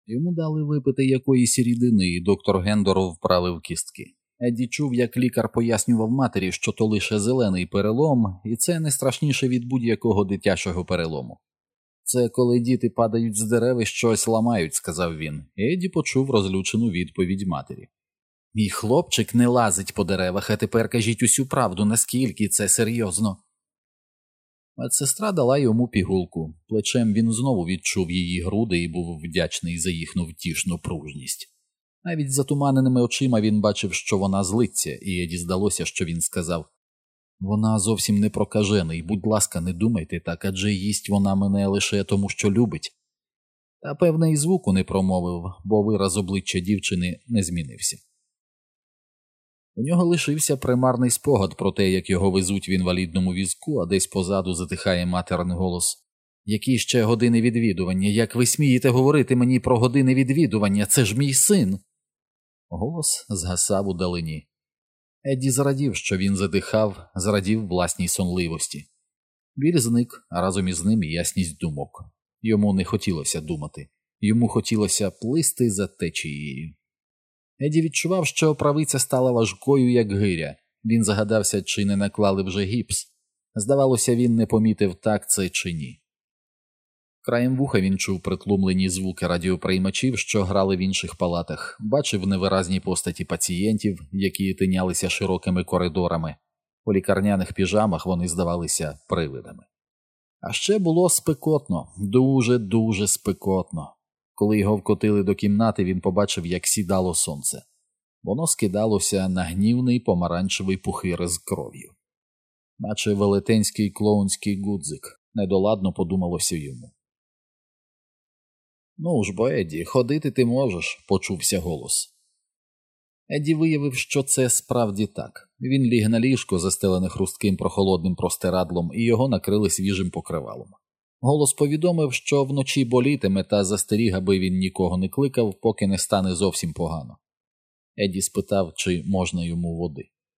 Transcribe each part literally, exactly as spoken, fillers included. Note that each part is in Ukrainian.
Йому дали випити якоїсь рідини, і доктор Гендор вправив кістки. Едді чув, як лікар пояснював матері, що то лише зелений перелом, і це не страшніше від будь-якого дитячого перелому. «Це коли діти падають з дерев і щось ламають», – сказав він. Едді почув розлючену відповідь матері. «Мій хлопчик не лазить по деревах, а тепер кажіть усю правду, наскільки це серйозно». Медсестра дала йому пігулку. Плечем він знову відчув її груди і був вдячний за їхню втішну пружність. Навіть затуманеними очима він бачив, що вона злиться, і Еді здалося, що він сказав: «Вона зовсім не прокажений, будь ласка, не думайте так, адже їсть вона мене лише тому, що любить». Та, певне, і звуку не промовив, бо вираз обличчя дівчини не змінився. У нього лишився примарний спогад про те, як його везуть в інвалідному візку, а десь позаду затихає матерний голос. «Які ще години відвідування? Як ви смієте говорити мені про години відвідування? Це ж мій син!» Голос згасав у далині. Едді зрадів, що він задихав, зрадів власній сонливості. Біль зник, а разом із ним і ясність думок. Йому не хотілося думати. Йому хотілося плисти за течією. Едді відчував, що правиця стала важкою, як гиря. Він загадався, чи не наклали вже гіпс. Здавалося, він не помітив, так це чи ні. Краєм вуха він чув притлумлені звуки радіоприймачів, що грали в інших палатах, бачив невиразні постаті пацієнтів, які тинялися широкими коридорами. У лікарняних піжамах вони здавалися привидами. А ще було спекотно, дуже-дуже спекотно. Коли його вкотили до кімнати, він побачив, як сідало сонце. Воно скидалося на гнівний помаранчевий пухир з кров'ю. Наче велетенський клоунський гудзик, недоладно подумалося йому. «Ну ж бо, Едді, ходити ти можеш», – почувся голос. Едді виявив, що це справді так. Він ліг на ліжко, застелене хрустким прохолодним простирадлом, і його накрили свіжим покривалом. Голос повідомив, що вночі болітиме, та застеріг, аби він нікого не кликав, поки не стане зовсім погано. Едді спитав, чи можна йому води.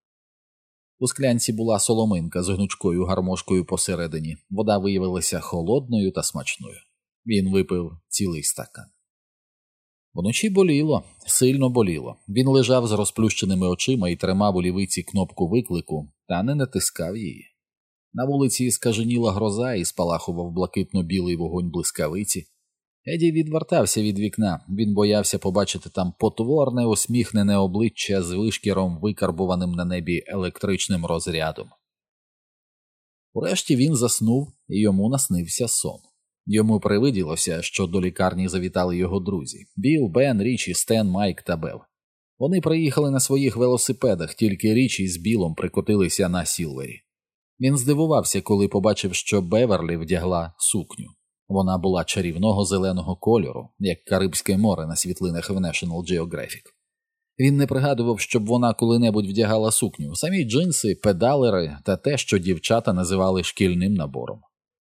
У склянці була соломинка з гнучкою гармошкою посередині. Вода виявилася холодною та смачною. Він випив цілий стакан. Вночі боліло, сильно боліло. Він лежав з розплющеними очима і тримав у лівиці кнопку виклику, та не натискав її. На вулиці скаженіла гроза і спалахував блакитно-білий вогонь блискавиці. Еді відвертався від вікна, він боявся побачити там потворне усміхнене обличчя з вишкіром, викарбуваним на небі електричним розрядом. Урешті він заснув, і йому наснився сон. Йому привиділося, що до лікарні завітали його друзі – Білл, Бен, Річі, Стен, Майк та Бел. Вони приїхали на своїх велосипедах, тільки Річі з Білом прикотилися на Сілвері. Він здивувався, коли побачив, що Беверлі вдягла сукню. Вона була чарівного зеленого кольору, як Карибське море на світлинах в National Geographic. Він не пригадував, щоб вона коли-небудь вдягала сукню, самі джинси, педалери та те, що дівчата називали шкільним набором.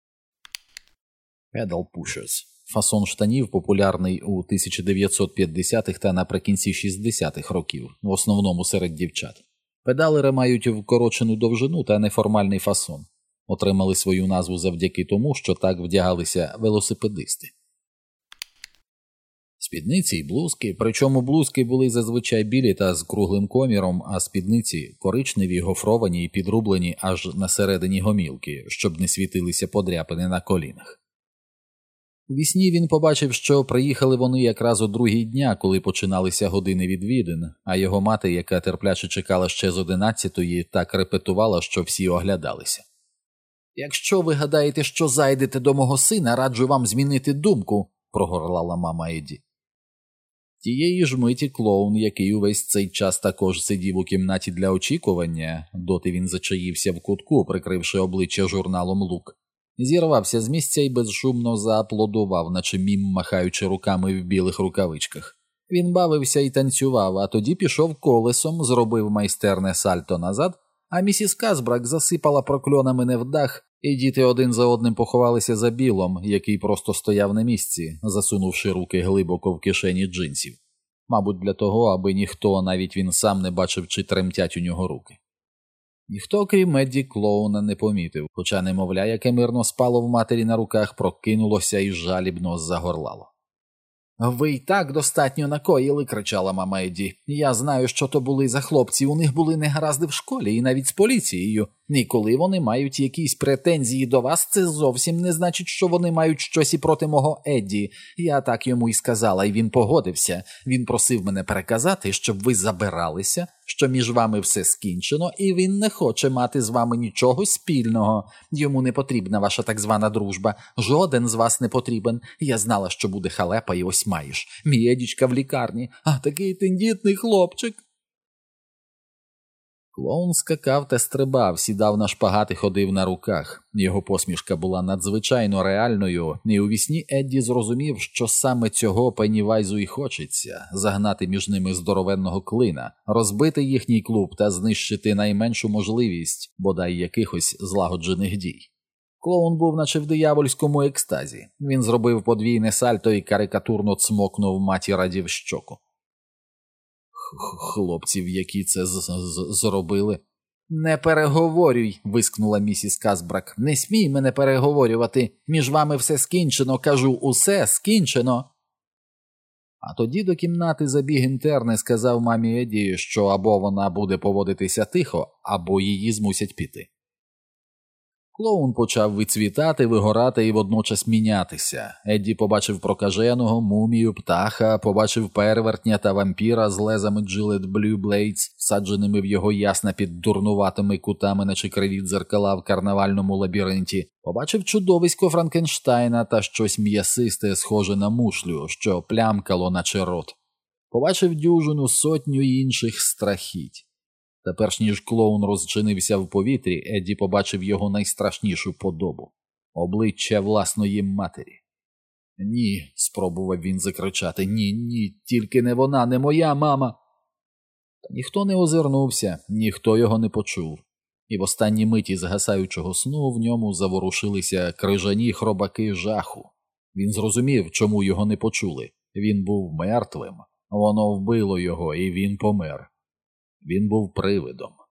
Pedal pushers – фасон штанів, популярний у тисяча дев'ятсот п'ятдесятих та наприкінці шістдесятих років, в основному серед дівчат. Педалери мають вкорочену довжину та неформальний фасон. Отримали свою назву завдяки тому, що так вдягалися велосипедисти. Спідниці й блузки, причому блузки були зазвичай білі та з круглим коміром, а спідниці коричневі, гофровані і підрублені аж на середині гомілки, щоб не світилися подряпини на колінах. У вісні він побачив, що приїхали вони якраз о другій дня, коли починалися години відвідин, а його мати, яка терпляче чекала ще з одинадцятої, так репетувала, що всі оглядалися. «Якщо ви гадаєте, що зайдете до мого сина, раджу вам змінити думку», – прогорлала мама Едді. Тієї ж миті клоун, який увесь цей час також сидів у кімнаті для очікування, доти він зачаївся в кутку, прикривши обличчя журналом «Лук», зірвався з місця і безшумно зааплодував, наче мім, махаючи руками в білих рукавичках. Він бавився і танцював, а тоді пішов колесом, зробив майстерне сальто назад, а місіс Казбрак засипала прокльонами невдах, і діти один за одним поховалися за Білом, який просто стояв на місці, засунувши руки глибоко в кишені джинсів. Мабуть, для того, аби ніхто, навіть він сам, не бачив, чи тремтять у нього руки. Ніхто, крім Едді, клоуна не помітив, хоча немовля, яке мирно спало в матері на руках, прокинулося і жалібно загорлало. «Ви й так достатньо накоїли», – кричала мама Едді. «Я знаю, що то були за хлопці, у них були негаразди в школі і навіть з поліцією. І коли вони мають якісь претензії до вас, це зовсім не значить, що вони мають щось і проти мого Едді. Я так йому і сказала, і він погодився. Він просив мене переказати, щоб ви забиралися, що між вами все скінчено, і він не хоче мати з вами нічого спільного. Йому не потрібна ваша так звана дружба. Жоден з вас не потрібен. Я знала, що буде халепа, і ось маєш. Мій Едічка в лікарні, а такий тендітний хлопчик». Клоун скакав та стрибав, сідав на шпагат і ходив на руках. Його посмішка була надзвичайно реальною, і у вісні Едді зрозумів, що саме цього Пеннівайзу і хочеться – загнати між ними здоровенного клина, розбити їхній клуб та знищити найменшу можливість, бодай якихось злагоджених дій. Клоун був наче в диявольському екстазі. Він зробив подвійне сальто і карикатурно цмокнув матіраді в щоку. «Хлопців, які це з -з зробили?» «Не переговорюй», – вискнула місіс Казбрак. «Не смій мене переговорювати. Між вами все скінчено, кажу, усе скінчено». А тоді до кімнати забіг інтерн і сказав мамі Едді, що або вона буде поводитися тихо, або її змусять піти. Клоун почав вицвітати, вигорати і водночас мінятися. Едді побачив прокаженого, мумію, птаха, побачив перевертня та вампіра з лезами Gillette Blue Blades, всадженими в його ясна під дурнуватими кутами, наче криві дзеркала в карнавальному лабіринті. Побачив чудовисько Франкенштайна та щось м'ясисте, схоже на мушлю, що плямкало наче рот. Побачив дюжину сотню інших страхіть. Та перш ніж клоун розчинився в повітрі, Едді побачив його найстрашнішу подобу – обличчя власної матері. «Ні», – спробував він закричати, «ні, ні, тільки не вона, не моя мама». Та ніхто не озирнувся, ніхто його не почув. І в останній миті згасаючого сну в ньому заворушилися крижані хробаки жаху. Він зрозумів, чому його не почули. Він був мертвим, воно вбило його, і він помер. Він був привидом.